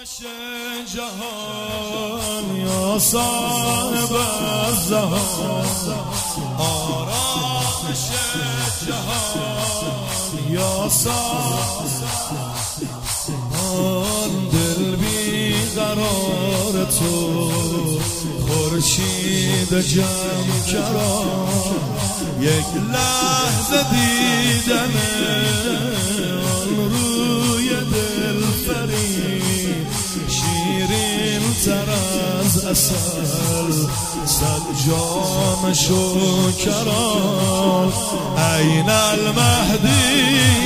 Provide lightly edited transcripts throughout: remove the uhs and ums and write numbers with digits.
جهان یا صاحب الزمان، آرامش جهان یا صاحب دل بی قرار تو، خورشید جمع کران یک لحظه دیدن آن روی دل فرید، شیرین تر از عسل صد جام شکران. عین المهدی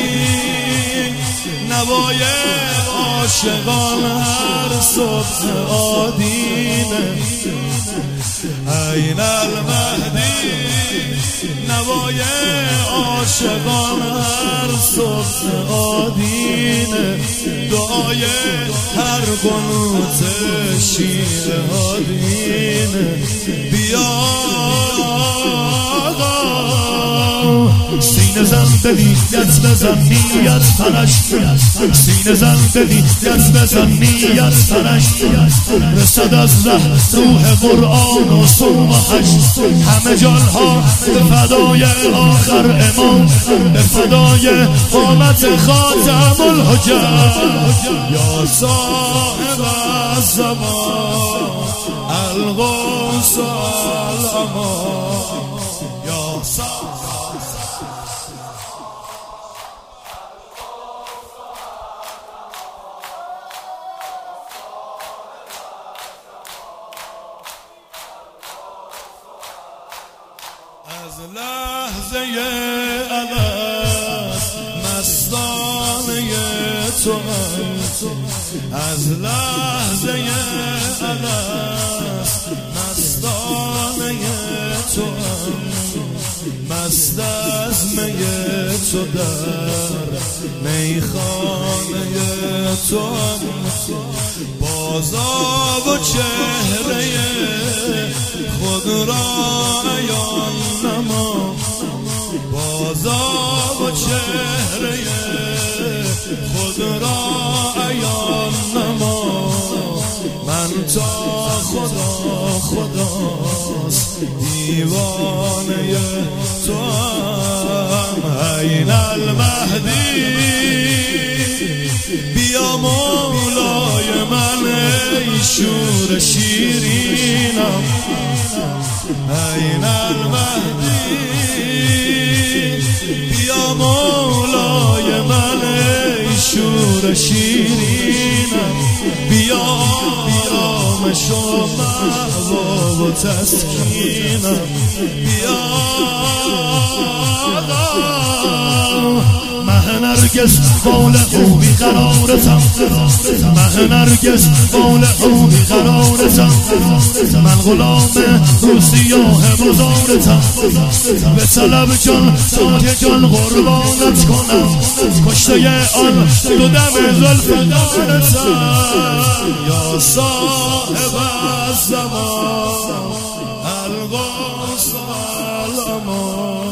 نوای عاشقان هر صبح آدینه، عین المهدی نوای عاشقان هر صبح آدینه، دعای هر قنوت شیعه آدینه. بیا سینه زن بنیت بزن نیت تنش، سینه زن بنیت بزن نیت تنش، رسد از ره روح قرآن و صوم حج، همه جانها به فدای آخر امام، به فدای قامت خاتم الحجت. یا صاحب الزمان الغوث الامان، یا صاحب از لحظه الست مستانه تو، از لحظه الست مستانه تو، مست از می تو در میخانه تو، بازا و چهره خود را عیان نما، بازا و چهره خود را عیان نما. من تا خدا خداست دیوانه تو هم. عین المهدی بیا مولای من ای شور شیرینم، عین المهدی بیا مولای من ای شور شیرینم، بیا آرامش و مأوا و تسکینم، بیا مه نرگس بال او بی قرارتم، مه نرگس بال او بی قرارتم، من غلام رو سیاه بزارتم، به طلب جان تا که جان قربانت کنم، کشته آن دو دم زلفدارتم. یا صاحب الزمان الغوث الامان،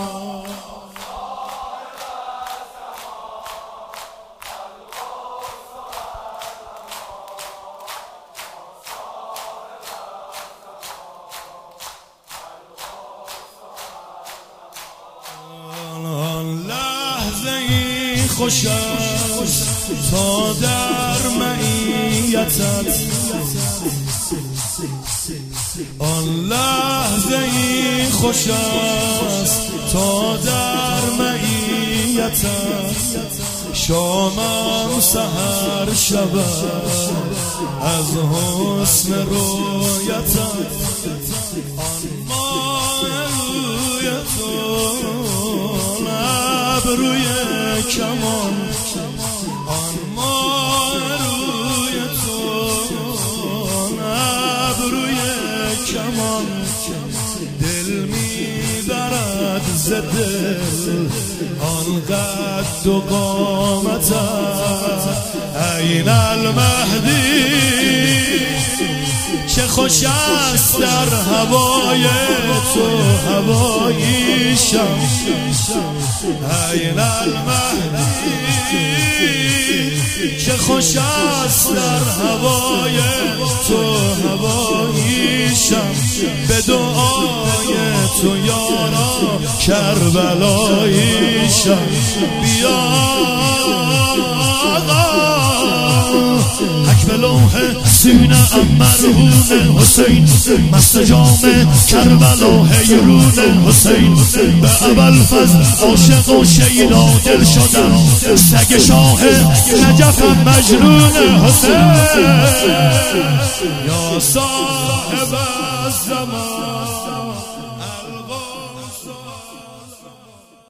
خوش است تا در معیتت، آن لحظه ای خوش است تا در معیتت، شامم سحر شود از حسن رویتت، آن ماه روی تو روی کمان، آن ماه روی تو ابروی کمان، دل میبرد ز دل آن قد و قامتت. عین المهدی چه خوش است در هوای تو هواییشم عین المهدی چه خوش است در هوای تو هواییشم به دعای تو یارا کربلاییشم بیا حک به لوح سینه ام مرهون حسین مست جام کربلا حیرون حسین به ابوالفضل عاشق و شیدا دل شدم سگ شاه نجفم مجنون حسین یا صاحب الزمان